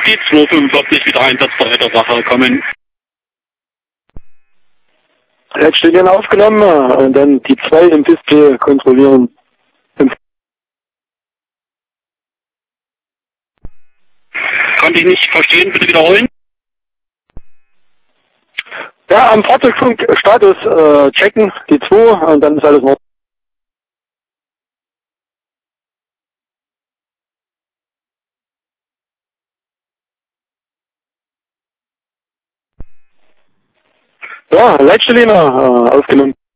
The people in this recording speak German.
die 245 wieder einsatzbereiter Sache kommen. Leitstudien aufgenommen und dann die 2 im Display kontrollieren. Konnte ich nicht verstehen, bitte wiederholen. Ja, am Fahrzeugfunk Status checken, die 2 und dann ist alles in Ordnung. Ja, Leitstudien aufgenommen.